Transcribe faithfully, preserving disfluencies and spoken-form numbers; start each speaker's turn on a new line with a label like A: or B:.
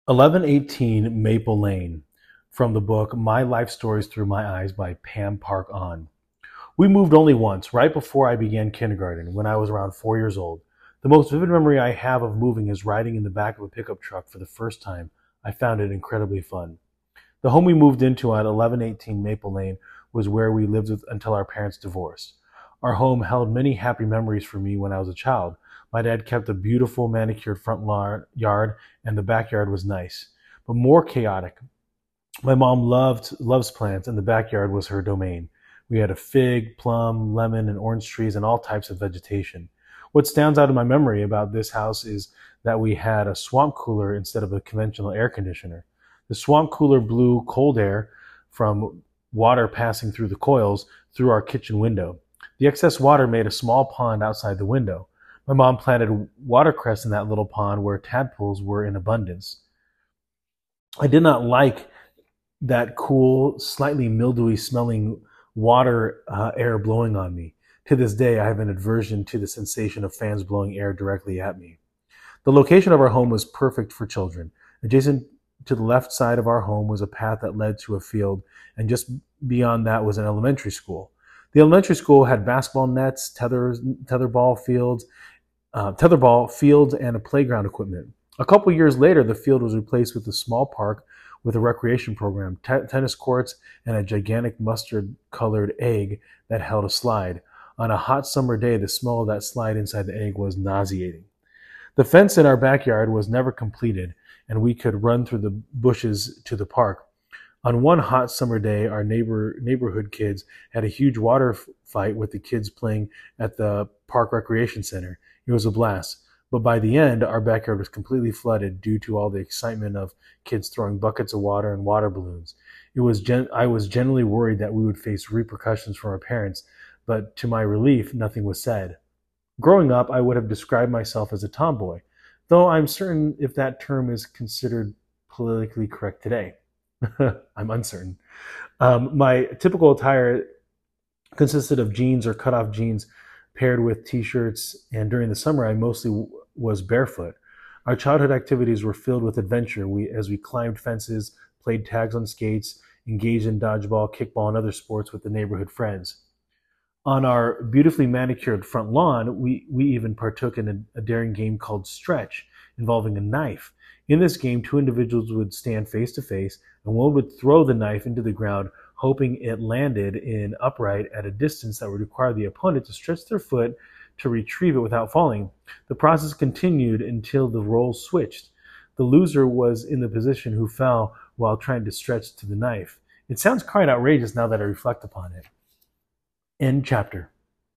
A: eleven eighteen Maple Lane, from the book My Life Stories Through My Eyes by Pam Park On. We moved only once, right before I began kindergarten, when I was around four years old. The most vivid memory I have of moving is riding in the back of a pickup truck for the first time. I found it incredibly fun. The home we moved into at eleven eighteen Maple Lane was where we lived with, until our parents divorced. Our home held many happy memories for me when I was a child. My dad kept a beautiful manicured front lawn, yard, and the backyard was nice, but more chaotic. My mom loved loves plants, and the backyard was her domain. We had a fig, plum, lemon, and orange trees and all types of vegetation. What stands out in my memory about this house is that we had a swamp cooler instead of a conventional air conditioner. The swamp cooler blew cold air from water passing through the coils through our kitchen window. The excess water made a small pond outside the window. My mom planted watercress in that little pond where tadpoles were in abundance. I did not like that cool, slightly mildewy smelling water uh, air blowing on me. To this day, I have an aversion to the sensation of fans blowing air directly at me. The location of our home was perfect for children. Adjacent to the left side of our home was a path that led to a field, and just beyond that was an elementary school. The elementary school had basketball nets, tethers, tetherball fields, uh, tetherball fields, and a playground equipment. A couple years later, the field was replaced with a small park with a recreation program, t- tennis courts, and a gigantic mustard-colored egg that held a slide. On a hot summer day, the smell of that slide inside the egg was nauseating. The fence in our backyard was never completed, and we could run through the bushes to the park. On one hot summer day, our neighbor neighborhood kids had a huge water f- fight with the kids playing at the park recreation center. It was a blast. But by the end, our backyard was completely flooded due to all the excitement of kids throwing buckets of water and water balloons. It was gen- I was generally worried that we would face repercussions from our parents, but to my relief, nothing was said. Growing up, I would have described myself as a tomboy, though I'm certain if that term is considered politically correct today. I'm uncertain. Um, my typical attire consisted of jeans or cutoff jeans paired with t-shirts, and during the summer, I mostly w- was barefoot. Our childhood activities were filled with adventure we, as we climbed fences, played tags on skates, engaged in dodgeball, kickball, and other sports with the neighborhood friends. On our beautifully manicured front lawn, we, we even partook in a, a daring game called Stretch, involving a knife. In this game, two individuals would stand face to face, and one would throw the knife into the ground, hoping it landed in upright at a distance that would require the opponent to stretch their foot to retrieve it without falling. The process continued until the roles switched. The loser was in the position who fell while trying to stretch to the knife. It sounds quite outrageous now that I reflect upon it. End chapter.